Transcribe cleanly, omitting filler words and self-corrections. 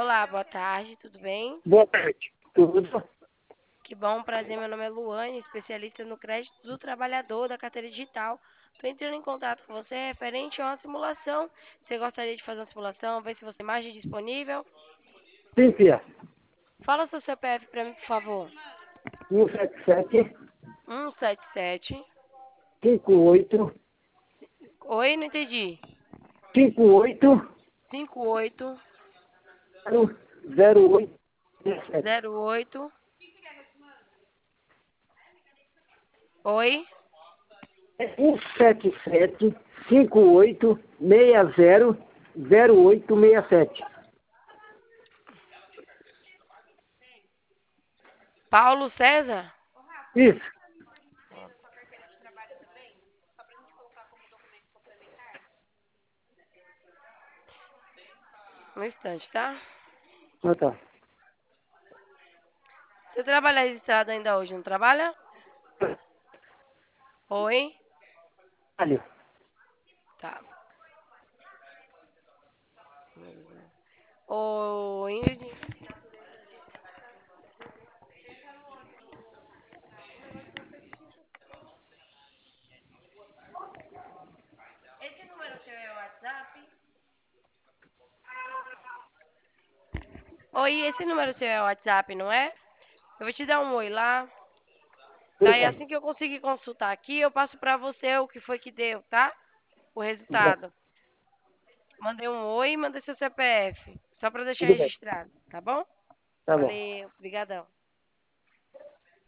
Olá, boa tarde, tudo bem? Boa tarde. Tudo? Que bom, prazer. Meu nome é Luane, especialista no crédito do trabalhador da carteira digital. Estou entrando em contato com você referente a uma simulação. Você gostaria de fazer uma simulação, ver se você tem margem disponível? Sim, Fia. Fala seu CPF para mim, por favor. 177 177. 58 Oi, não entendi. 58 58 08 17. 08. Oi. É 177 58 60 0867. Paulo César? Isso. Um instante, tá? Ah, tá. Você trabalha registrado ainda hoje, não trabalha? Oi? Olha, Tá. Ô, Ingrid. Esse número seu é o WhatsApp? Oi, esse número seu é o WhatsApp, não é? Eu vou te dar um oi lá. Daí obrigado. assim que eu conseguir consultar aqui, eu passo pra você o que foi que deu, tá? O Obrigado. resultado. Mandei um oi e mandei seu CPF. Só pra deixar Tudo bem. registrado, tá bom? Tá bom. Valeu, brigadão.